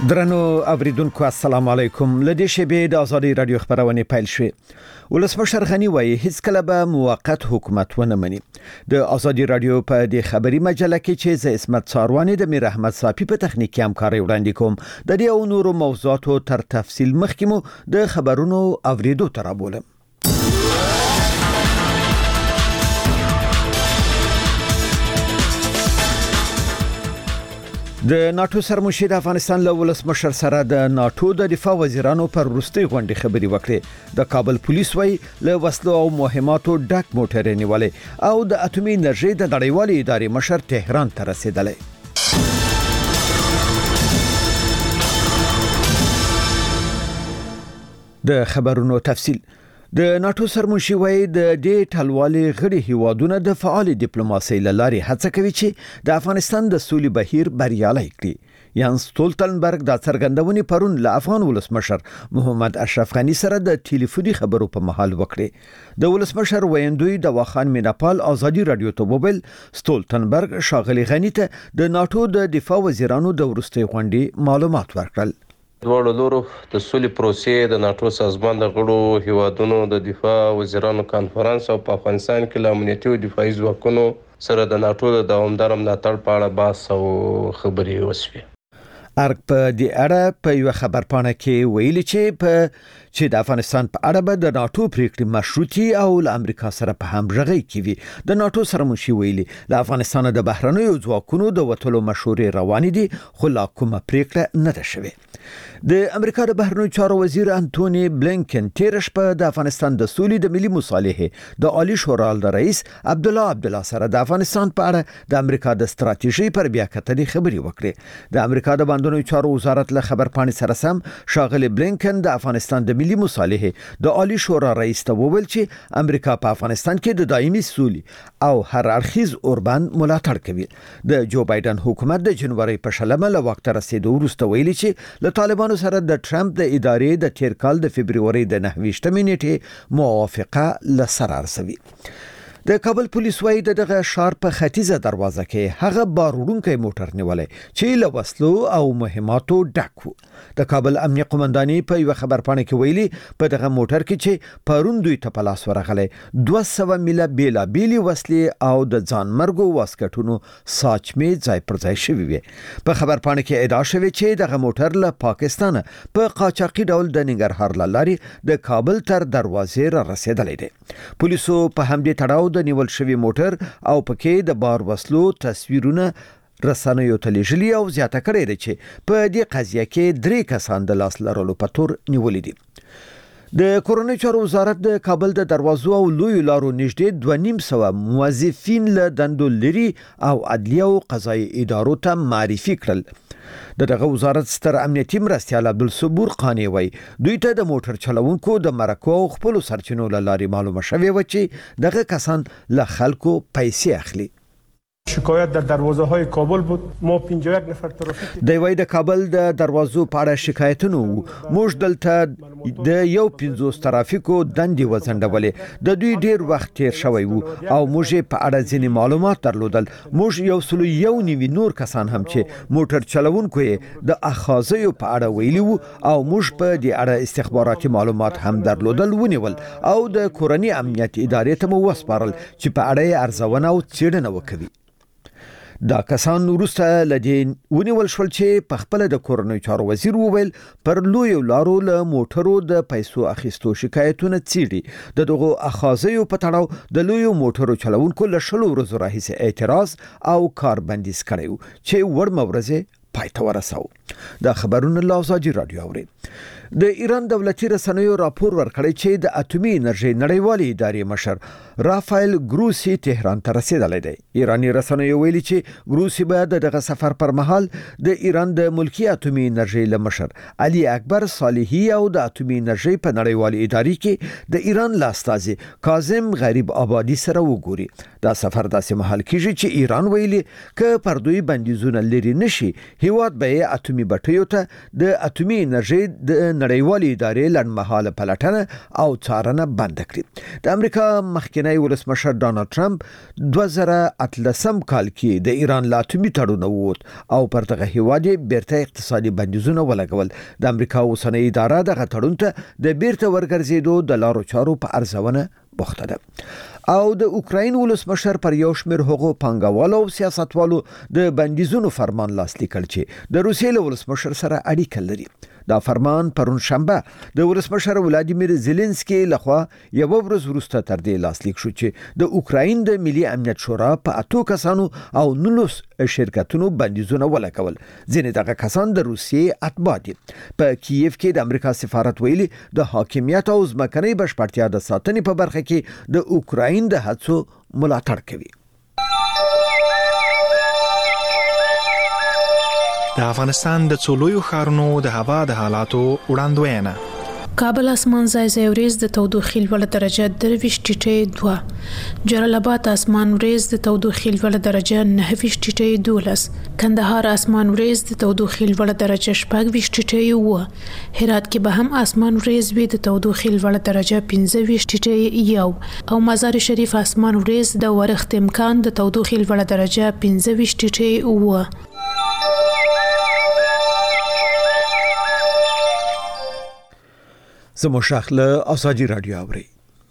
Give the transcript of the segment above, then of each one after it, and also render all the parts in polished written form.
درنو اوریدونکو السلام علیکم. لدې شبې د ازادي رادیو خبرونه پیل شوې. ولسمشر غنی وایي هیڅ کله به موقت حکومت ونه مني. د ازادي رادیو په د خبري مجله کې چې ز اسمت ساروانی د میر احمد صافي په تخنیکی همکاري وړاندې کوم د دې او نورو موضوعاتو تر تفصیل مخکمو د خبرونو اوریدو ترابولم. د ناتو سرمشر افغانستان له ولسمشر سره د ناتو د دفاع وزیرانو پر وروستي غونډه خبري وکړه. د کابل پولیس وایي له وسلو او مهماتو ډک موټر نیولې او د اټومي انرژي د نړیوالې ادارې مشر تهران ته رسیدلی. د خبرونو تفصیل. د ناتو سرمشر وایي د دې ټلوالې غړي هیوادونه د فعال ډیپلوماسۍ لارې هڅه کوي چې د افغانستان د سولې بهیر بریالي کړي. یانس ستولتنبرګ د څرګندونې پرون له افغان ولسمشر محمد اشرف غنی سره د ټلیفوني خبرو په مهال وکړي. د ولسمشر ویندوی د واخان میناپال ازادي رادیو ته وویل ستولتنبرګ شاغلي غنی ته د ناتو د دفاع وزیرانو د وروستي غونډې معلومات ورکړل. دواړو لورو د سولې پروسې د ناتو سازمان د غړو هیوادونو د دفاع وزیرانو کانفرنس او په افغانستان کې له امنیتي او دفاعي ځواکونو سره د ناتو د دوامدار ملاتړ په اړه بحث او خبرې وشوې. ارګ په دې اړه په یو خبر پاڼه کې ویلي چې د افغانستان په اړه به د ناتو پریکړې مشروطي او له امریکا سره په همغږي کې وي. د ناتو سرمشر ویلي له افغانستان د بهرنیو ځواکونو د وټلو مشورې روانې دي خو لا کومه پریکړه نه ده شوې. د امریکا د بهرنیو چارو وزیر انټونی بلینکن تیرش په د افغانستان د سولې د ملي مصالحې د عالی شورا د رئیس عبدالله سره د افغانستان په اړه د امریکا د ستراتیژي پر بیا کتنې خبري وکړي. د امریکا د بهرنیو چارو وزارت له خبر پاڼې سره سم شاغلي بلینکن د افغانستان د ملي مصالحې د عالی شورا رئیس ته وویل چې امریکا په افغانستان کې د دایمي سولې او هر اړخیز اوربند ملاتړ کوي. د جو بایدن حکومت د جنوري په شلمه له وخت رسیدو وروسته ویلي چې له طالبانو سره د ټرمپ د ادارې د تیر کال د فبرवरी د 29 نیټې موافقه لسر ارسوي. د کابل پولیس وایي دغه ښار په ختیځه دروازه کې هغه باروړونکی موټر نیولې چې له وسلو او مهماتو ډک و. د کابل امنیه قومنداني په یو خبر پاڼه کې ویلي په دغه موټر کې چې پرون دوی ته په لاس ورغلی 200 میله بیلابېلې وسلې او د ځان مرګو واسکټونو ساچمې ځای پر ځای شوي وي. په خبر پاڼه کې ادعا شوې چې دغه موټر له پاکستان په قاچاقي ډول د ننګرهار لارې د کابل تر دروازې را رسیدلی دی. پولیسو په همدې تړاو د نیول شوی موټر او پکې د بار وسلو تصویرونه رسنیو ته لیږلي او زیاته کړې ده چې په دې قضیه کې 3 کسان د لاس لرلو په تور نیولې دي. د کورونی چارو وزارت د کابل د دروازو او لوی لارو نږدې 250 موظفین له دندو لري او عدلیه او قضایي ادارو ته معرفي کړل. دغه وزارت ستر امنیتي مرستیال عبدالصبور قانی وای دوی ته د موټر چلوونکو د مرکو او خپل سرچینو لاري معلومه شوی و چې دغه کسان له خلکو پیسې اخلي. شکایت در دروازه های کابل بود. ما 51 نفر ترافیک د وای د کابل د دروازو په اړه شکایتونه موږ دلته د یو 50 ترافیکو دندې وزندولې د دوی ډیر وخت تیر شوی وو او موږ په اړه ځینې معلومات درلودل. موږ یو نیوی نور کسان هم چې موټر چلوونکو د اخاذیو په اړه ویلي وو او موږ په دې اړه استخباراتي معلومات هم درلودل ونیول او د کورنی امنیت ادارې ته مو وسپارل چې په اړه ارزونه او څېړنه وکړي. دا کسان وروسته لدین ونیول شول چې په خپل د کورنی چارو وزیر وویل پر لوی لارو له موټرو د پیسو اخیستو شکایتونه څېړي. د دغه اخاذیو په تړاو د لوی موټرو چلوونکو له شلو ورځو راهیسې اعتراض او کاربندیز کړی چې وړ مورزه پایته ورساو. دا خبرونه له ازادي رادیو اوري. د ایران دولتي رسنیو راپور ورکړی چې د اټومي انرژي نړیوالې ادارې مشر رافایل ګروسی تهران ته رسیدلی دی. ایرانی رسنیو ویلي چې ګروسی به دغه سفر پر مهال د ایران د ملکی اټومي انرژي لمشر علي اکبر صالحي او د اټومي انرژي په نړیوالې ادارې کې د ایران لاستازي کاظم غریب آبادی سره وګوري. دا سفر داسې مهال کیږي چې ایران ویلي ک پر دوی بندیزونه لري نشي هیواد به اټومي بټیو ته د اټومي انرژي باید د نړیوالې ادارې لنډمهاله پلټنه او څارنه بند کړي. د امریکا مخکنی ولسمشر ډانلډ ټرمپ 2018 کال کې د ایران له اټومي تړون ووت او پر دغه هیواد بیرته اقتصادي بندیزونه ولګول. د امریکا اوسنۍ اداره دغه تړون ته د بیرته ورګرځېدو د لارو چارو په ارزونه بوخته ده. او د اوکراین ولسمشر پر یو شمېر هغو پانګوالو او سیاستوالو د بندیزونو فرمان لاسلیک کړ چې د روسیې له ولسمشر سره اړیکه لري. دا فرمان پرون شنبه د ولسمشر ولادیمیر زيلنسکي لخوا یو ورځ وروسته تر دې لاسلیک شو چې د اوکراین د ملي امنیت شورا په 8 کسانو او 19 شرکتونو بندیزونه ولګول. ځینې دغه کسان د روسیې اتباع دي. په کیف کې د امریکا سفارت ویلي د حاکمیت او ځمکنۍ بشپړتیا د ساتنې په برخه کې د اوکراین د هڅو ملاتړ کوي. د افغانستان د څولویو ښارونو د هوا د حالاتو وړاندوینه. کابل اسمان ځای وريز د تودوخې لوړ درجه 23.2، جلال آباد اسمان وريز د تودوخې لوړ درجه 9.12، کندهار اسمان وريز د تودوخې لوړ درجه 4.1، هرات کې به هم اسمان وريز وي د تودوخې لوړ درجه 15.1 او مزار شریف اسمان وريز د ورښت امکان د تودوخې لوړ درجه 15.1. زمو شاخله ازادي رادیو اوري.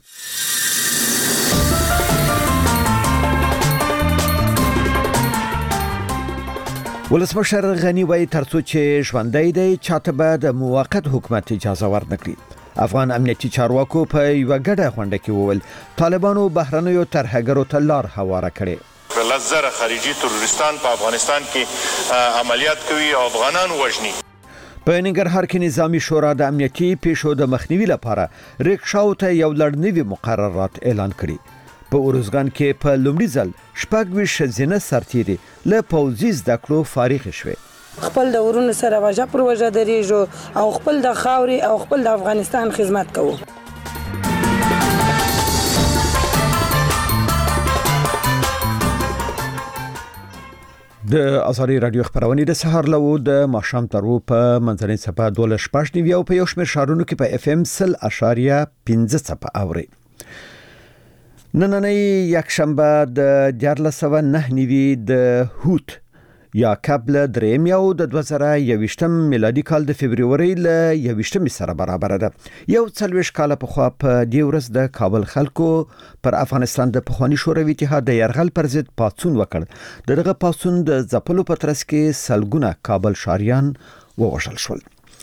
ولسمشر غنی وای ترڅو چې ژوندۍ دی چاته به د موقت حکومت اجازه ورنکړي. افغان امنیتي چارواکو په یو غډه غونډه کې وویل طالبانو بهرنیو ترهګرو ته لار هواره کړي. لزر خارجي تروریستان په افغانستان کې عملیات کوي او افغانان وژني. په ننګرهار کې نظامی شورا د امنیتي پیښو د مخنیوي لپاره ریکشاو ته یو لړنوي مقررات اعلان کړي. په اورزګان کې په لومړي ځل 26 ښځینه سرتیري له پوځي زده کړو فارغ شوې. خپل د ورونو سره وجه پر وجه درېږو او خپل د خاوري او خپل د افغانستان خدمت کوو. د ازادي رادیو خبرونه د سهار له د ماښام ترو په منځنۍ صفه 12:15 او په یو شمېر شارونو کې په اف ام 0.5 صفه اوري. نننۍ یکشنبه د 1409 د هوت یا قبل دریم یو د 2021 میلادي کال د فبرवरी ل 21 سره برابر ده. یو 40 کال په خوا په دی ورځ د کابل خلکو پر افغانستان د پخوانی شوروي اتحاد د يرغل پر ضد پاڅون وکړ. دغه پاڅون د ځپلو په ترڅ کې سلګونه کابل شاریان ووژل شول.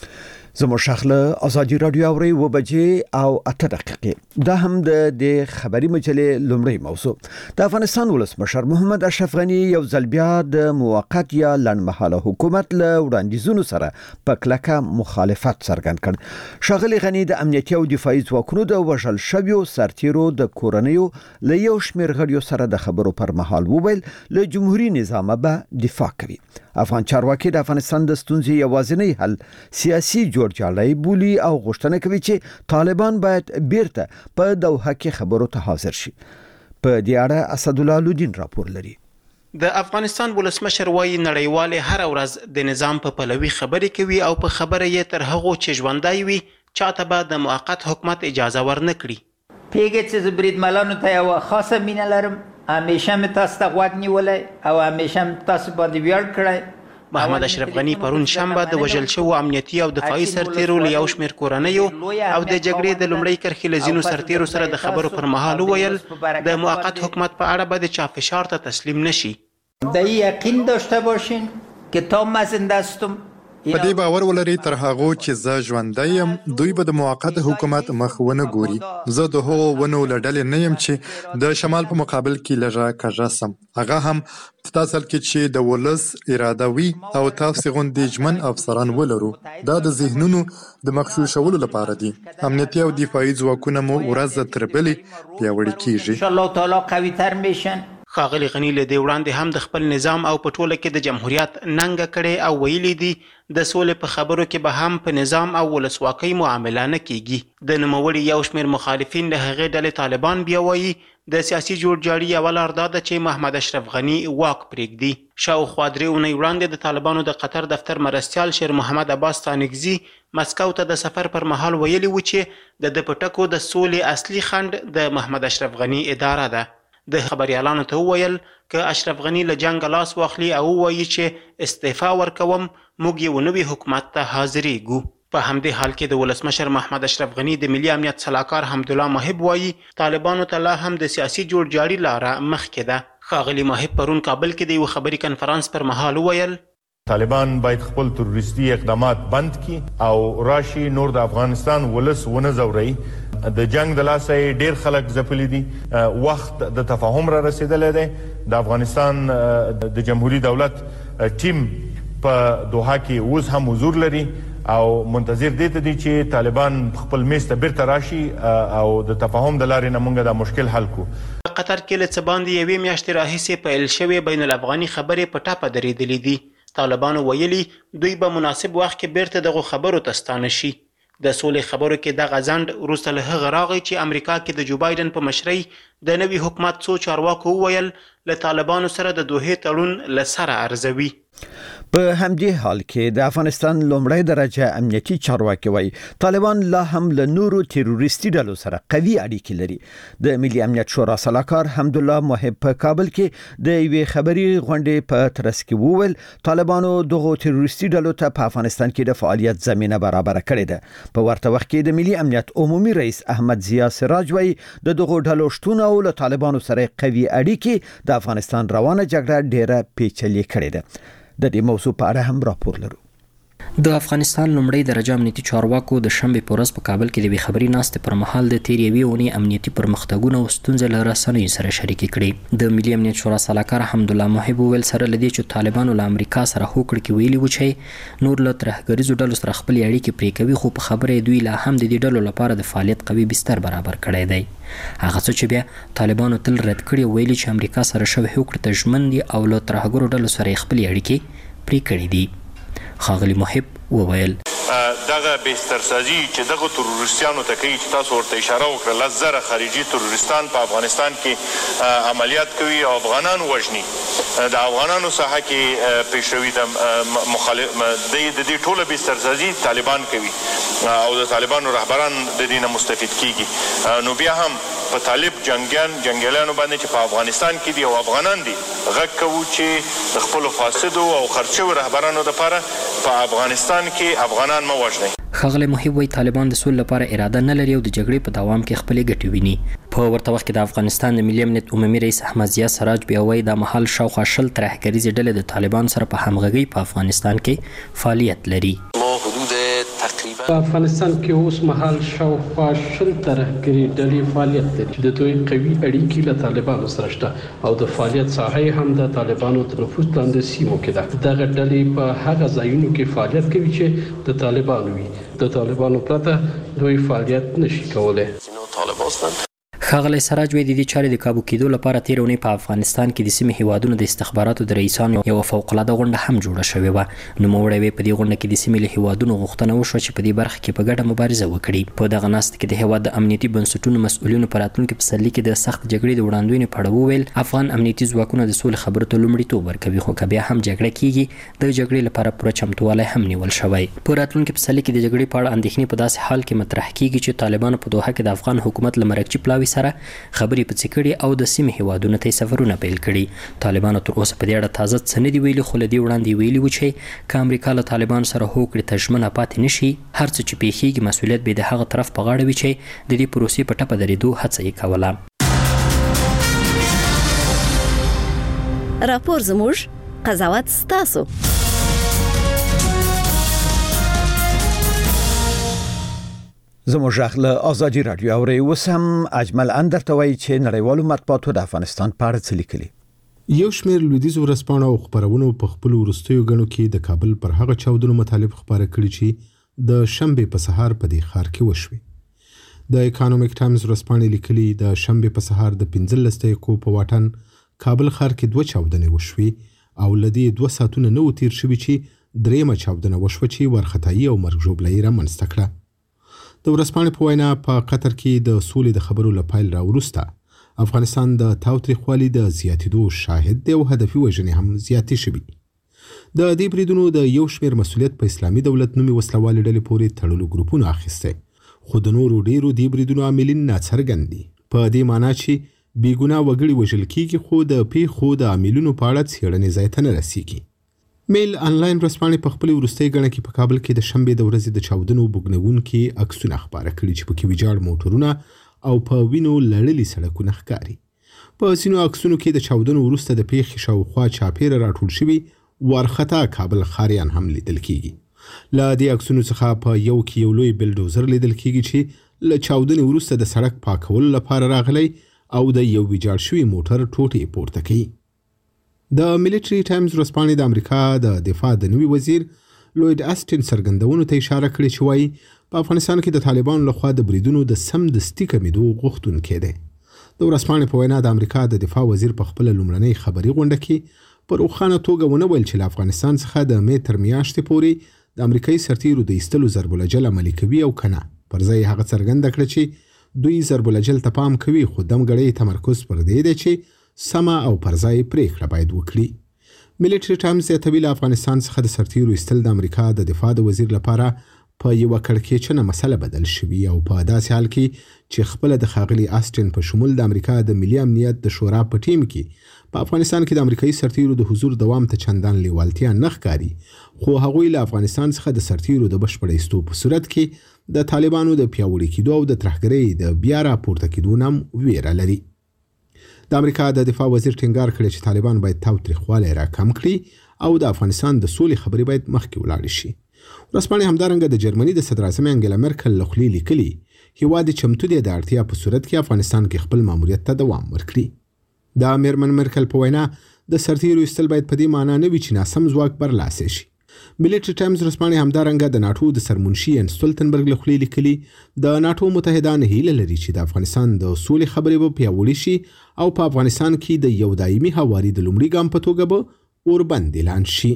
زمو شاخله ازادي رادیو اوري و بجې او 8 دقیقې. دا هم د خبري مجلې لومړی موضوع. د افغانستان ولسمشر محمد اشرف غنی یو ځل بیا د موقت یا لنډمهاله حکومت له وړاندیزونو سره په کلکه مخالفت څرګند کړ. ښاغلي غنی د امنیتي او دفاعي ځواکونو د وژل شویو سرتیرو د کورنیو له یو شمېر غړیو سره د خبرو پر مهال وویل له جمهوریت نظام به دفاع کوي. افغان چارواکي د افغانستان د ستونزې یوازینی حل سیاسي جوړجاړی بولی او غوښتنه کوي چې طالبان باید بیرته په دوحه کې خبرو ته حاضر شي. په دې اړه اسدالله لودین راپور لري. د افغانستان ولسمشر وايي نړیوال هر ورځ د نظام په پلوي خبرې کوي او په خبره یې تر هغه چې ژوندۍ وي چاته به د موقت حکومت اجازه ورنکړي. پیګه چې بریدمنانو ته یو خاصه مینه لرم، همیشه مې تاسو ته غوږ نیولې او همیشه مې تاسو باندې ویاړ کړی. محمد اشرف غنی پرون شنبه د وژل شوو امنیتي او دفاعي سرتیرو له یو شمېر کورنیو او د جګړې د لومړۍ کرښې له ځینو سرتیرو سره د خبرو پر مهال وویل د موقت حکومت په اړه به د چا فشار ته تسلیم نشي. د یقین داشته باشین که تا من زنده هستم. په دې باور ولري تر هغه چې زه ژوندی یم دوی به د موقت حکومت مخ ونه ګوري. زه د هغو ونو له ډلې نه یم چې د شمال په مقابل کې لږه کږه سم. هغه هم په تاسو کې چې د ولس اراده وي او تاسو غوندې ژمن افسران ولرو. دا د ذهنونو د مغشوشولو لپاره دي. امنیتي او دفاعي ځواکونه مو ورځ تر بلې پیاوړي کیږي. ان شاء الله تعالی قوي تر میشن. ښاغلي غنی له دې وړاندې هم د خپل نظام او په ټوله کې د جمهوریت ننګه کړې او ویلي دي د سولې په خبرو کې به هم په نظام او ولسواکۍ معامله نه کیږي. د نوموړي یو شمېر مخالفین له هغې ډلې طالبان بیا وایي د سیاسي جوړجاړي یوه لار دا ده چې محمد اشرف غنی واک پرېږدي. شاوخوا 3 اونۍ وړاندې د طالبانو د قطر دفتر مرستیال شیر محمد عباس ستانکزي مسکو ته د سفر پر مهال ویلي و چې د پټکو د سولې اصلي خنډ د محمد اشرف غنی اداره ده. د خبريالانو ته وویل که اشرف غنی له جنگ لاس واخلي او وایي چې استعفا ورکوم موږ یو نوي حکومت ته حاضرېږو. په همدې حال کې د ولسمشر محمد اشرف غنی د ملي امنیت سلاکار حمدالله محب وایي طالبانو ته لا هم د سیاسي جوړجاړي لاره مخکې ده. ښاغلي محب پرون کابل کې د یو خبري کنفرانس پر مهال وویل طالبان باید خپل تروریستي اقدامات بند کی او راشي نور د افغانستان ولس ونه زوري. د جنگ د لاسه ډیر خلک ځپلي دي. وخت د تفاهم را رسیدلی دی. د افغانستان د جمهوریت دولت ټیم په دوحه کې اوس هم حضور لري او منتظر دي ته دي چې طالبان خپل میز ته بیرته راشي او د تفاهم د لارې نه موږ دا مشکل حل کو. قطر کې له څه باندې یوې میاشتې راهیسې پیل شوې بین الافغاني خبرې په ټاپه درېدلې دي. طالبانو ویلي دوی به مناسب وخت کې بیرته دغه خبرو ته ستانه شي. د سولې خبرو کې دغه ځنډ وروسته له هغه راغی چې امریکا کې د جو بایدن په مشرۍ د نوي حکومت څو چارواکو وویل له طالبانو سره د دوحې تړون له سره ارزوي. په همدې حال کې د افغانستان لومړی درجه امنیتي چارواکي وایي طالبان لا هم له نورو تروریستي ډلو سره قوي اړیکې لري. د ملي امنیت شورا سلاکار حمدالله محب په کابل کې د یوې خبري غونډې په ترڅ کې وویل طالبانو دغه تروریستي ډلو ته په افغانستان کې د فعالیت زمينه برابر کړې ده. په ورته وخت کې د ملي امنیت عمومي رئیس احمد ضیا سراج وایي د دغه ډلو شتون او له طالبانو سره قوي اړیکې د افغانستان روانه جګړه ډیره پیچلې کړې ده. د دې موضوع په اړه هم راپور لرو. د افغانستان لومړی درجه امنیتي چارواکو د شنبې په ورځ په کابل کې د وی خبري ناستې پر مهال د تیر یوې اونۍ امنیتي پرمختګونه او ستونزې له رسنیو سره شریکې کړې. د ملي امنیت شورا سلاکار حمدالله محب ویل سره لدی چې طالبانو له امریکا سره هوکړه کې ویلي و چې نور له ترهګریزو ډلو سره خپل اړیکې پرې کوي خو په خبره دوی لا هم د دې ډلو لپاره د فعالیت قوي بستر برابر کړی دی. هغه څه چې بیا طالبانو تل رد کړي ویلي چې امریکا سره شوی هوکړه ته ژمن دي او له ترهګرو ډلو سره خپل اړیکې پرې کړې دي. ښاغلي محب وویل دغه بسترسازي چې دغه تروریستانو ته کوي چې تاسو ورته اشاره وکړه 10,000 خارجي تروریستان په افغانستان کې عملیات کوي او افغانان وژني. د افغانانو ساحه کې پیشروي د دې ټوله بسترسازي طالبان کوي او د طالبانو رهبران د دې نه مستفید کیږي. نو بیا هم په طالب جنگیالانو باندې چې په افغانستان کې دي او افغانان دي غږ کوو چې د خپلو فاسدو او خرچو رهبرانو لپاره په افغانستان کې افغانان مه وژنئ. ښاغلی محب وایي طالبان د سولې لپاره اراده نه لري او د جګړې په دوام کې خپلې ګټې ویني. په ورته وخت کې د افغانستان د ملي امنیت عمومي رئیس احمد ضیا سراج بیا وایي دا مهال شاوخوا 10 ترهګریزې ډلې د طالبان سره په همغږۍ په افغانستان کې فعالیت لري. په افغانستان کې اوس مهال شاوخوا 10 ترهګري ډلې فعالیت لري. د دوی قوي اړیکې له طالبانو سره شته او د فعالیت ساحه هم د طالبانو تر نفوذ لاندې سیمو کې ده. دغه ډلې په هغه ځایونو کې فعالیت کوي چې د طالبانو وي. د طالبانو پرته دوی فعالیت نشي کولای. ښاغلی سراج وایي د دې چارې د کابو کېدو لپاره تېره اونۍ په افغانستان کې د سیمې هیوادونو د استخباراتو د رئیسانو یوه فوقالعاده غونډه هم جوړه شوې وه. نوموړی وایي په دې غونډه کې د سیمې له هیوادونو غوښتنه وشوه چې په دې برخه کې په ګډه مبارزه وکړي. په دغه ناسته کې د هیواد د امنیتي بنسټونو مسؤلینو په راتلونکي پسرلي کې د سخت جګړې د وړاندوینې په اړه وویل افغان امنیتي ځواکونه د سولې خبرو ته لومړیتوب ورکوي خو که بیا هم جګړه کیږي د جګړې لپاره پوره چمتووالی هم نیول شوی. په راتلونکي پسرلي کې د جګړې په اړه اندېښنې په داسې حال کې مطرح کیږي چې طالبانو په دوحه کې د افغان حکومت له مرکچي پلاوي سره خبرې پڅې کړي او د سیمې هیوادونو ته سفرونه پیل کړي. طالبانو تر اوسه په دې اړه تازه څه نه دي ویلي خو له دې وړاندې ویلي و چې که امریکا له طالبانو سره هوکړې ته ژمنه پاتې نشي هر څه چې پیښیږي مسؤلیت به د هغه طرف په غاړه وي چې د دې پروسې په ټپه درېدو هڅه یې کوله. راپور زموږ قضاوت ستاسو. زموږ غږ له ازادي رادیو اوري اوس هم اجمل اندر ته وایي چې نړیوالو مطبوعاتو د افغانستان په اړه څه لیکلي. یو شمېر لویدیځ ورځپاڼو او خپرونو په خپلو وروستیو ګڼو کې د کابل پر هغه چاودنو مطالب خپاره کړي چې د شنبې په سهار په دې ښار کې وشوي. د اکانومیک ټایمز ورځپاڼې لیکلي د شنبې په سهار د 15 دقیقو په واټن کابل ښار کې 2 چاودنې وشوي او له دې 2 ساعتونه نه و تیر شوي چې درېیمه چاودنه وشوه چې وارخطایي او مرګ ژوبله یې رامنځته کړه. د ورځپاڼې په وینا په قطر کې د سولې د خبرو له پیل راوروسته افغانستان د تاوتریخوالي د زیاتېدو شاهد دی او هدفي وژنې هم زیاتې شوي. د دې بریدونو د یو شمېر مسؤلیت په اسلامي دولت نومي وسلوالې ډلې پورې تړلو ګروپونو اخیستی، خو د نورو ډیرو دې بریدونو عاملین ناڅرګند دي، په دې معنی چې بېګناه وګړي وژل کیږي، خو د پیښو د عاملینو په اړه څېړنې ځای ته نه رسیږي. میل انلاین ورځپاڼې په خپلې وروستۍ ګڼه کې په کابل کې د شنبې د ورځې د چاودنو بوږنوونکي عکسونه خپاره کړي چې پکې ویجاړ موټرونه او په وینو لړلي سړکونه ښکاري. په ځینو عکسونو کې د چاودنو وروسته د پیښې شاوخوا چاپیره راټول شوي وارخطا کابل ښاریان هم لیدل کیږي. له دې عکسونو څخه په یو کې یو لوی بلډوزر لیدل کیږي چې له چاودنې وروسته د سړک پاکولو لپاره راغلی او د یو ویجاړ شوي موټر ټوټې پورته کوي. د ملټري ټایمز ورځپاڼې د امریکا د دفاع د نوي وزیر لوید اسټن څرګندونو ته اشاره کړې چې وایي په افغانستان کې د طالبانو لخوا د بریدونو د سمدستي کمیدو غوښتونکی دی. د ورځپاڼې په وینا د امریکا د دفاع وزیر په خپله لومړنۍ خبري غونډه کې په روښانه توګه ونه ویل چې له افغانستان څخه د مې تر میاشتې پورې د امریکایي سرتیرو د ایستلو ضرب الجل عملي کوي او که نه. پر ځای هغه څرګنده کړه چې دوی ضرب الجل ته پام کوي، خو دمګړی تمرکز پر دې دی چې سمه او پر ځای پرېکړه باید وکړي. ملټري ټایمز زیاتوي له افغانستان څخه د سرتیرو ایستل د امریکا د دفاع د وزیر لپاره په یوه کړکېچنه مسله بدل شوي او په داسې حال کې چې خپله د ښاغلي اسټن په شمول د امریکا د ملي امنیت د شورا په ټیم کې په افغانستان کې د امریکایي سرتیرو د حضور دوام ته چندان لیوالتیا نه ښکاري، خو هغوی له افغانستان څخه د سرتیرو د بشپړ ایستو په صورت کې د طالبانو د پیاوړي کېدو او د ترهګرۍ د بیا راپورته کېدو نه هم ویره لري. د امریکا د دفاع وزیر ټینګار کړی چې طالبان باید تاوتریخوالی راکم کړي او د افغانستان د سولې خبرې باید مخکې ولاړې شي. ورځپاڼې همدارنګه د جرمني د صدراعظم انګلا مرکل له خولې لیکلي هېواد یې چمتو دی د اړتیا په صورت کې افغانستان کې خپل ماموریت ته دوام ورکړي. د میرمن مرکل په وینا د سرتیرو ایستل باید په دې معنا نه وي چې ناسم ځواک برلاسي شي. ملټري ټایمز ورځپاڼې همدارنګه د ناټو د سرمنشي ان سټولتنبرګ له خولې لیکلي د ناټو متحدان هیله لري چې د افغانستان د سولې خبرې به پیاوړې شي او په افغانستان کې د یو دایمي هواري د لومړي ګام په توګه به اوربند اعلان شي.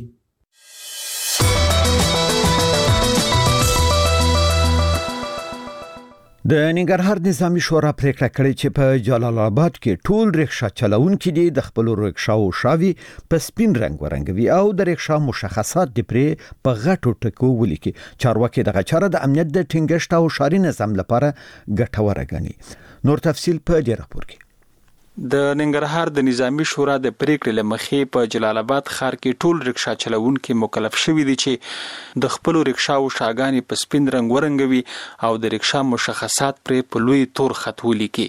د ننګرهار نظامي شورا پریکړه کړې چې په جلال آباد کې ټول رکشا چلوونکي دي د خپل رکشاو شاوي په سپین رنگ ورنګوي او د رکشا مشخصات د پرې په غټو ټکو ولیکي. چارواکي دغه چاره د امنیت د ټینګښت او ښاري نظام لپاره ګټوره ګڼي. نور تفصیل په دې راپور کې. د ننګرهار د نظامی شورا د پریکړې لمخې په جلال آباد ښار کې ټول رکشا چلوونکي مکلف شوي دي چې د خپل رکشاو شاګانې په سپین رنګ ورنګوي او د رکشا مشخصات پرې په لوی تور خط ولیکي.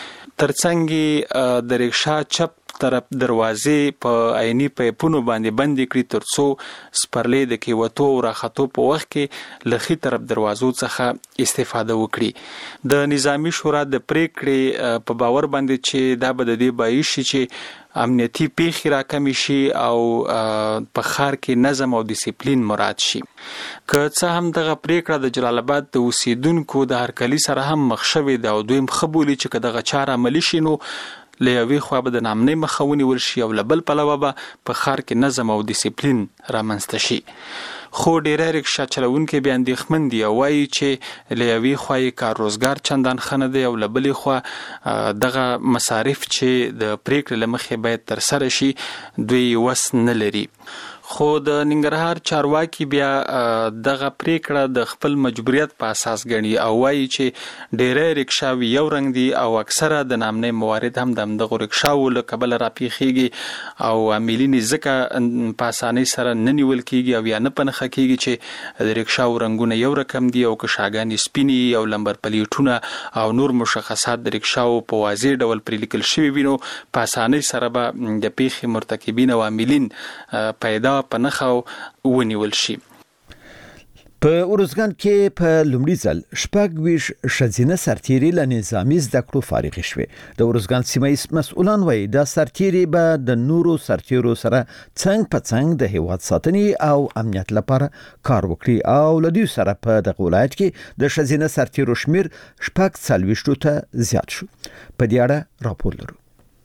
ترڅنګ د رکشا چپ طرف دروازې په عیني پیپونو باندې بندې کړي ترڅو سپرلې د کېوتو او راختو په وخت کې له ښي طرف دروازو څخه استفاده وکړي. د نظامی شورا د پریکړې په باور باندې چې دا به د دې باعث شي چې امنیتي پیښې راکمې شي او په ښار کې نظم او ډیسپلین مراعات شي. که څه هم دغه پریکړه د جلال آباد د اوسیدونکو د هرکلي سره هم مخ شوې ده او دوی ښه بولي چې که دغه چاره عملي شي نو له یوې خوا به د ناامنۍ مخه ونیول شي او له بل پلوه به په ښار کې نظم او ډیسپلین رامنځته شي. خو ډیری رکشا چلوونکي بیا اندېښمن دي او وایي چې له یوې خوا یې کار روزګار چندان ښه نه دی او له بلې خوا دغه مصارف چې د پریکړې له مخې باید ترسره شي دوی وس نه لري. خو د ننګرهار چارواکي بیا دغه پریکړه د خپل مجبوریت په اساس ګڼي او وایي چې ډیری رکشاوي یو رنګ دي او اکثره د ناامنۍ موارد هم د همدغو رکشاو له کبله راپېښېږي او عاملین یې ځکه په اسانۍ سره نه نیول کېږي او یا نه په نښه کېږي چې د رکشاو رنګونه یو رقم دي او که شاګانې سپینې او لمبر پلیټونه او نور مشخصات د رکشاو په واضح ډول پرې لیکل شوي وي نو په اسانۍ سره به د پیښې مرتکبین او عاملین پیدا په نښه ونیول شي. په ارزګان کې په لومړي ځل 26 ښځینه سرتیري له نظامي زده کړو فارغې شوې. د ارزګان سیمه مسؤلان وایي دا سرتیري به د نورو سرتیرو سره څنګ په څنګ د هیواد ساتنې او امنیت لپاره کار وکړي او له دوی سره په دغه ولایت کې د ښځینه سرتیرو شمیر 46 ته زیات شو. په دې اړه راپور لرو.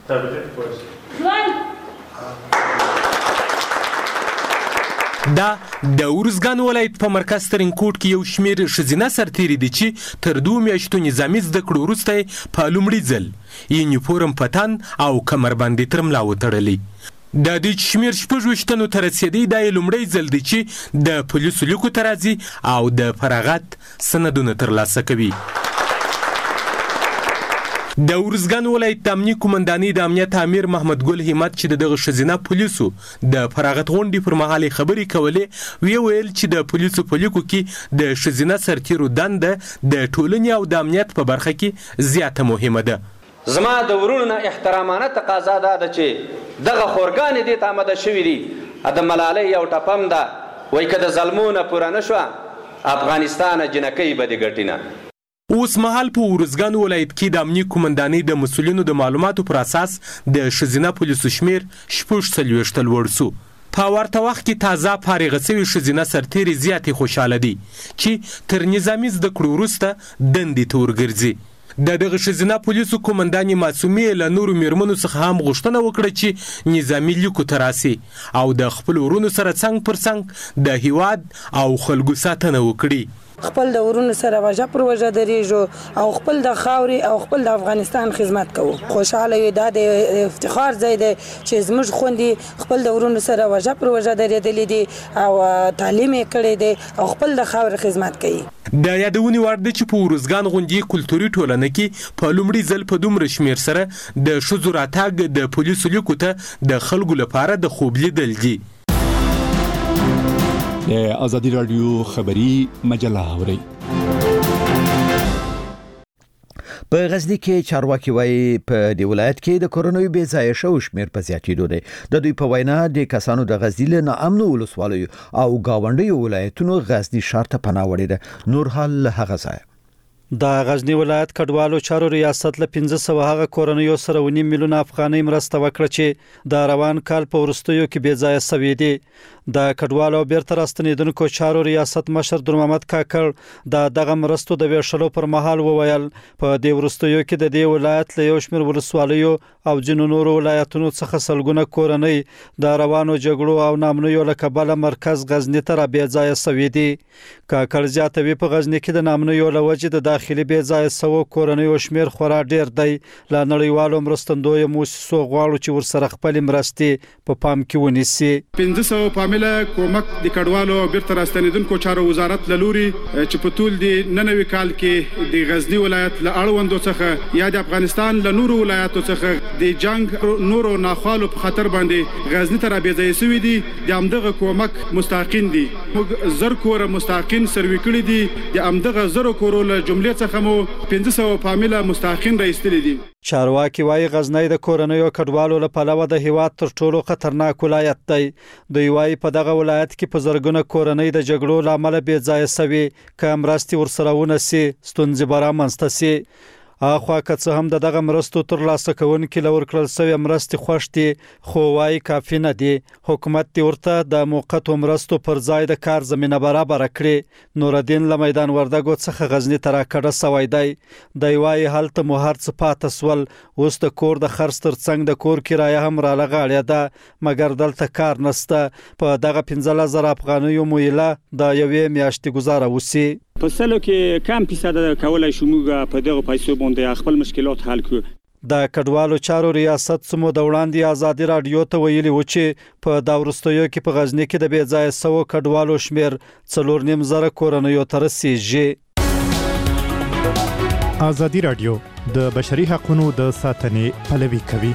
دا د ارزګان ولایت په مرکز ترینکوټ کې یو شمیر ښځینه سرتیري دي چې تر 2 میاشتو نظامي زده کړو وروسته په لومړي ځل یونیفورم په تن او کمربندي تر ملا وتړلي. د دې شمیر 26 تنو ته رسیدي دا لومړی ځل دی چې د پولیسو لیکو ته راځي او د فراغت سندونه ترلاسه کوي. د ارزګان ولایت د امنیه قومندانۍ د امنیت امیر محمد ګل همت چې دغه ښځینه پولیسو د فراغت غونډې پر مهال خبرې کولې ویل چې د پولیسو په لیکو کې د ښځینه سرتیرو دنده د ټولنې او د امنیت په برخه کې زیاته مهمه ده. زما د ورونو نه احترامانه تقاضا ده چې دغه خورګانې دې ته آماده شوي دي د ملالۍ یو ټپم ده وایي که د ظلمونه پوره نه شوه افغانستان جنکۍ به دې ګټي نه. اوس مهال په ارزګان ولایت کې د امنیه قومندانۍ د مسؤلینو د معلوماتو پر اساس د ښځینه پولیسو شمیر 46 لوړ سو. په ورته وخت کې تازه فارغه شوي ښځینه سرتیري زیاتې خوشحاله دي چې تر نظامي زده کړو وروسته دندې ته ورګرځي. د دغه ښځینه پولیسو قومندانې معصومې له نورو میرمنو څخه هم غوښتنه وکړه چې نظامي لیکو ته راسي او د خپل ورونو سره څنګ پر څنګ د هیواد او خلکو ساتنه وکړي. خپل د ورونو سره وجه پر وجه درېږو او خپل د خاورې او خپل د افغانستان خدمت کوو. خوشحاله یو دا د افتخار ځای دی چې زموږ خویندې خپل د ورونو سره وجه پر وجه درېدلې دي او تعلیم یې کړی دی او خپل د خاورې خدمت کوي. د یادونې وړ ده چې په ارزګان غونډې کلتوري ټولنه کې په لومړي ځل په دومره شمېر سره د ښځو راتګ د پولیسو لیکو ته د خلکو لپاره د خوب لیدل دي. د ازادي راډیو خبري مجله اورئ. په غزنی کې چارواکي وایي په دې ولایت کې د کورونوي بې ځایه شوو شمېر په زیاتېدو دی. د دوی په وینا د کسانو د غزنی له ناامنو ولسوالیو او ګاونډیو ولایتونو غزنی ښار ته پناه وړې ده. نور حال له هغه ځایه د غزنی ولایت کډوالو چارو ریاست له 1500 هغه کورنیو سره 1.5 میلیونه افغانۍ مرسته وکړه چې د روان کال په وروستیو کې بې ځایه شوي دي. د کډوالو بیرته راستنیدونکو چارو ریاست مشر در محمد کاکړ د دغه مرستو د ویشلو پر مهال وویل په دې وروستیو کې د دې ولایت له یو شمېر ولسوالیو او ځینو نورو ولایتونو څخه سلګونه کورنۍ د روانو جګړو او ناامنیو له کبله مرکز غزنی ته را بې ځایه شوي دي. کاکړ زیاتوي په غزنی کې د ناامنیو له وجې د داخلي بې ځایه شوو کورنیو شمېر خورا ډېر دی. له نړیوالو مرستندویو موسسو غواړو چې ورسره خپلې مرستې په پام کې ونیسي. 1500 کومک د کډوالو بیرته راستنیدونکو چارو وزارت له لوري چې په ټول د ننوي کال کې د غزنی ولایت له اړوندو څخه یا د افغانستان له نورو ولایتو څخه د جنگ نورو ناخوالو په خطر باندې غزنی ته را بې ځایه شوي دي. د همدغه کومک مستحقین دي. موږ زر کوره مستحقین سروي کړي دي. د همدغه زرو کورو له جملې څخه مو 1500 فامیله مستحقین راایستلي دي. چارواکي وایي غزنی د کورنیو کډوالو له پلوه د هیواد تر ټولو خطرناک ولایت دی. دوی وایي په دغه ولایت کې په زرګونه کورنۍ د جګړو له امله بې ځایه شوي. که مرستې ورسره ونه سي ستونزې به رامنځته سي. اخوا که څه هم دغه مرستو ترلاسه کوونکي له ورکړل شوې مرستې خوښ دي خو وایي کافي نه دي. حکومت دې ورته د موقتو مرستو پر ځای د کار زمینه برابره کړي. نورالدین له میدان وردګو څخه غزنی ته راکډه شوی دی. دی وایي هلته مو هر څه پاته سول. اوس د کور د خرڅ تر څنګ د کور کرایه هم رالغاړې ده مګر دلته کار نشته. په دغه 15,000 افغانیو مویله د یوې میاشتې گزاره وسی. په سلو کې کم فیصد کولای شو موږ په دغه پیسو باندې خپل مشکلات حل کړو. د کډوالو چارو ریاست سمو د وړاندې ازادي رادیو ته ویلي و چې په دا وروستیو کې په غزنی کې د بې ځایه شوو کډوالو شمېر 4.5 کورنیو ته رسیږي. ازادي رادیو د بشري حقوقو د ساتنې پلوي کوي.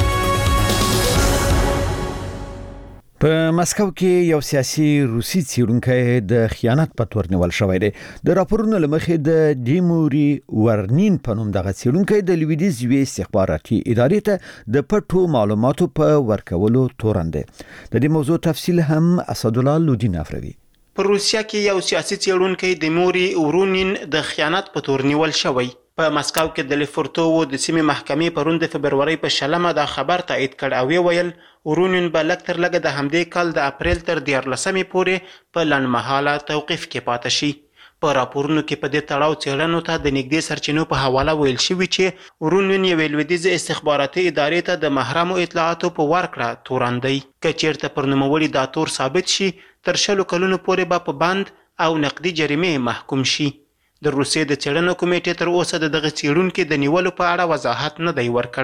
په مسکو کې یو سیاسي روسي څېړونکی د خیانت په تور نیول شوی دی. د راپورونو له مخې د ډیموري ورنین په نوم دغه څېړونکی د لویدیځ یوې استخباراتي ادارې ته د پټو معلوماتو په ورکولو تورن دی. د دې موضوع تفصیل هم اسدالله لودین افروي. په روسیا کې یو سیاسي څېړونکی ډیموري ورنین د خیانت په تور نیول شوی. په مسکو کې د لیفورتوو د سیمې محکمې پرون د فبرورۍ په 20 دا خبر تایید کړ او ویل ورونین به لږ تر لږه د همدې کال د اپریل تر 14 پورې په لنډمهاله توقیف کې پاتې شي. په راپورونو کې په دې تړاو څېړنو ته د نږدې سرچینو په حواله ویل شوي چې ورونین یوې لویدیځې استخباراتي ادارې ته د محرمو اطلاعاتو په ورکړه تورن دی. که چیرته پر نوموړي دا تور ثابت شي تر 20 کلونو پورې به په بند او نقدي جریمې محکوم شي. د روسیې د څېړنو کمیټې تر اوسه دغه څېړونکي د نیولو په اړه وضاحت نه دی ورکړی.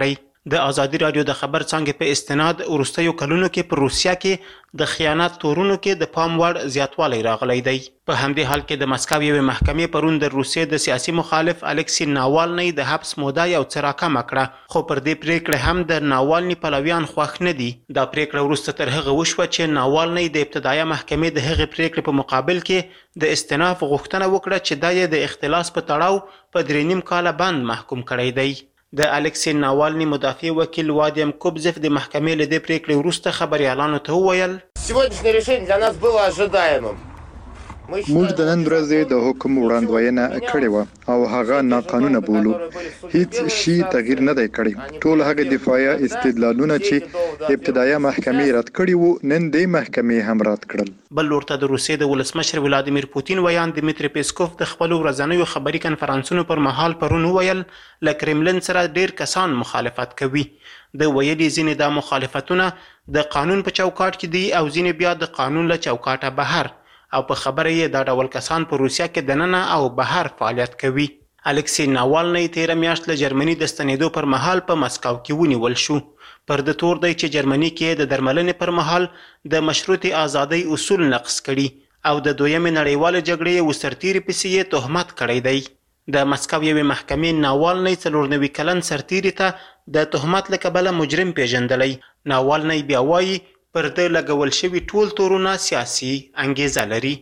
د ازادي رادیو د خبر څانګې په استناد وروستیو کلونو کې په روسیا کې د خیانت تورونو کې د پام وړ زیاتوالی راغلی دی. په همدې حال کې د مسکو یوې محکمې پرون د روسیې د سیاسي مخالف الکسی ناوالنی د حبس موده یو څه راکمه کړه، خو پر دې پریکړې هم د ناوالني پلویان خوښ نه دي. دا پریکړه وروسته تر هغه وشوه چې ناوالنی د ابتدایه محکمې د هغې پریکړې په مقابل کې د استئناف غوښتنه وکړه چې دا یې د اختلاس په تړاو په 3.5 کاله بند محکوم کړی دی. د الکسی ناوالني مدافع وکیل وادیم کوبزف د محکمې له دې پریکړې وروسته خبریالانو ته وویل сегодняшнее решение для нас было ожидаемым. موږ د نن ورځې د حکم وړاندوینه کړې وه او هغه ناقانونه بولو. هیڅ شي تغییر نه دی کړی. ټول هغه دفاعي استدلالونه چې ابتدایه محکمې رد کړي وو نن د محکمې هم رد کړل. بل لورته د روسیې د ولسمشر ولادیمیر پوتین ویان دمیتری پیسکوف د خپلو ورځنیو خبري کنفرانسونو پر مهال پرون وویل له کرملن سره ډیر کسان مخالفت کوي. د ویلي ځینې دا مخالفتونه د قانون په چوکاټ کې دي او ځینې بیا د قانون له چوکاټه بهر، او په خبره یې دا ډول کسان په روسیا کې دننه او بهر فعالیت کوي. الکسی ناوالنی تیره میاشت له جرمني د ستنېدو پر مهال په مسکو کې ونیول شو. پر د تور دی چې جرمني کې د درملنې پر مهال د مشروطې ازادۍ اصول نقض کړي او د دویمې نړیوالې جګړې وسرتیري پسې یې تهمت کړی دی. د مسکو یوې محکمې ناوالنی 94 کلن سرتیري ته د تهمت له کبله مجرم پیژندلی. ناوالنی بیا وایي پر د لګول شوي ټول تورونه سیاسي انګیزه لري.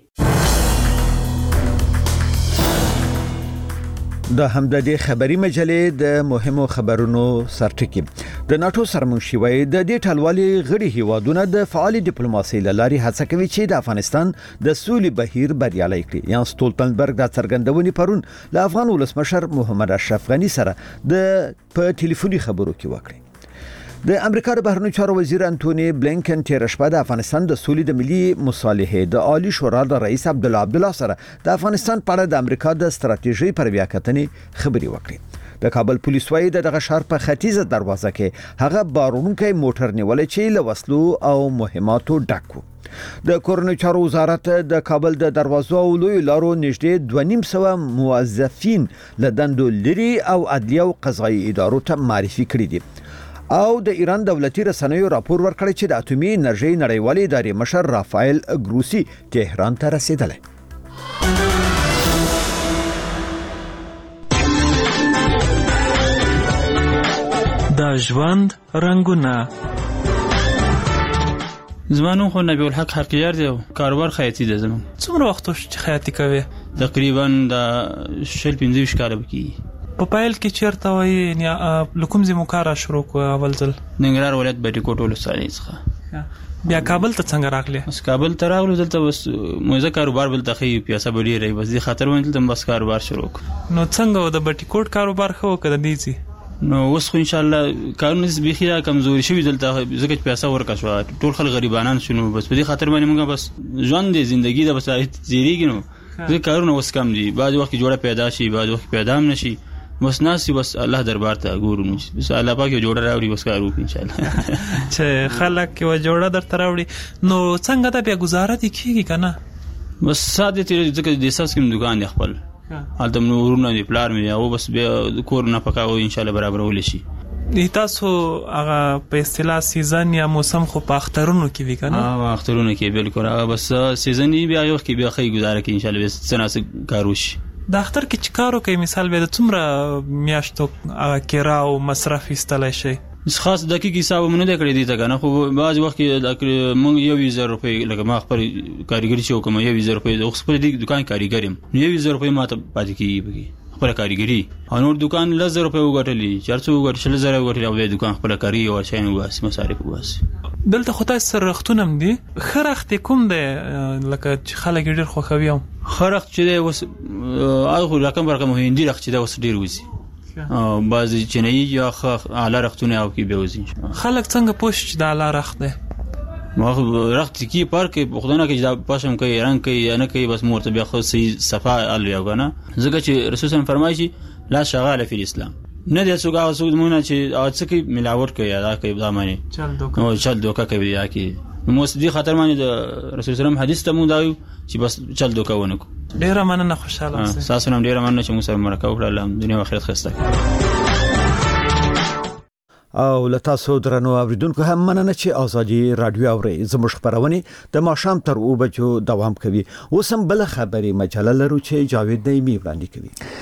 دا هم د دې خبري مجلې د مهمو خبرونو سرټکی. د ناتو سرمنشي وایي د دې ټلوالي غړي هیوادونه د فعال ډیپلوماسي لاري هڅه کوي چې د افغانستان د سولې بهیر بریالي کړي. یان سټولتنبرګ د څرګندونې پرون له افغان ولسمشر محمد اشرف غنی سره په ټلیفوني خبرو کې وکړي. د امریکا د بهرنیو چارو وزیر انټونی بلینکن تیر شپه د افغانستان د سولې د ملي مصالحې د عالی شورا د رئیس عبدالله سره د افغانستان په اړه د امریکا د ستراتیژۍ پر بیا کتنې خبري وکړي. د کابل پولیس وايي دغه ښار په ختیځه دروازه کې هغه بارونکي موټر نیولې چې له وسلو او مهماتو ډک و. د کورنیو چارو وزارت د کابل د دروازو او لوی لارو نږدې 250 موظفین له دندو لري او عدلیه او قضایي ادارو ته معرفي کړي دي. او د ایران دولتي رسنیو راپور ورکړی چې د اټومي انرژي نړیوالې ادارې مشر رافایل ګروسی تهران ته رسیدلی. د ژوند رنگونه. زمانو خو نبی الحق حقیار دی کاروبار خیاطي دی. زمون څومره وخت چې خیاطي کوي؟ تقریبا د 15 کال بکی. په پایل کې چیرته وایي یعنی لکم زمو کار شروع کو اول ځل ننګرهار ولایت بټي کوټ ولسوالۍ څخه بیا کابل ته څنګه راغلی؟ بس کابل ته راغلو دلته بس موزه کاروبار بل ته پیسې بډی رہی بس دې خاطر ونه دلته بس کاروبار شروع نو څنګه د بټي کوټ کاروبار خو کړه دیږي نو اوس خو ان شاء الله کارونه بيخي کمزوري شوی دلته ځکه پیسې ورکا شو ټول خلک غریبانان شنو بس په دې خاطر باندې موږ بس ژوند دې ژوندۍ د بس زیریږي نو ځکه کارونه اوس کم دي بعض وخت جوړه پیدا شي بعض وخت پیدا هم نشي بس ناسي بس الله دربار ته ګورو نو بس الله پاک جوړه راوړي بس کارو ان شاء الله چې خلک یو جوړه درته راوړي نو څنګه دا بیا گزاره دي کیږي کنه بس ساده تیر ځکه د اساس کوم دکان دی خپل حالت نورونه دی پلار مې او بس بیا کور نه پکاو ان شاء الله برابر ول شي تاسو هغه په اصطلاح سیزن یا موسم خو په اخترونو کې وی کنه اخترونو کې بالکل هغه بس سیزن بیا یو کې بیا خې گزاره کې ان شاء الله بس سناس کاروش د اختر کې چکارو کوي مثال به د څومره میاشتو کرا او مصرف استلای شي خاص دقیق حساب مونږ نه کړی دی ته کنه خو بعض وخت کې مونږ 1000 روپۍ لکه ما خپل کاریګری شو کوم 1000 روپۍ د خپل دکان کاریګریم 1000 روپۍ ماته پاتې کیږي خپل کاریګری انور دکان 1000 روپۍ وګټلی 400 وګټل 1000 وګټل او د دکان خپل کاری او شاین واسي مصارف واسي دلته خو تاسو سره رختونم دي خرخت کوم دی لکه خلک ډیر خوخوي خرخت چې دی وس هغه رقم برقم هندي رخت چې دا وس ډیر وزي بعضی چنئی یا اعلی رختونه او کې بيوزي خلک څنګه پوښتنه د اعلی رخت ده ما رخت کی پارک بخدانه کې دا پښم کوي رنگ کوي یا نه کوي بس مورته بیا خو صحیح صفه الوی غنه ځکه چې رسول الله فرمایي لا شغاله فی الاسلام نه دي څوک هغه څوک مونږ چې اڅ کې ملاوت کوي دا کوي دا معنی چل دوکا کوي یا کې نو مو دې خاطر باندې د رسول الله حدیث ته مونږ دایو چې بس چل دوکا ونه کو ډیر مننه خوشاله اوسئ تاسو نن ډیر مننه چې موږ سره مرکه وکړه دنیا او آخرت خسته او لتاسو درنو اوریدونکو هم مننه چې ازادي رادیو اوري زموږ خبرونه د ماښام تر 2 بجو دوام کوي. اوس هم بل خبري مجله لرو چې جاوید دایمي وړاندې کوي.